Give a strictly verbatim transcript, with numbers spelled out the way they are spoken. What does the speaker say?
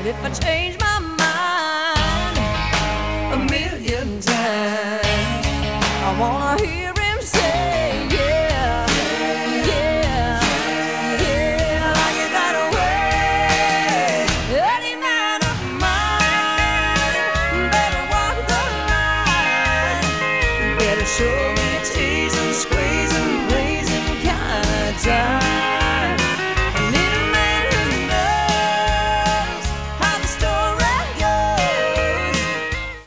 if I change my mind a million times, I wanna hear him say, yeah, yeah, yeah, like it that way. Any man of mine better walk the line, better show me T's and squeeze.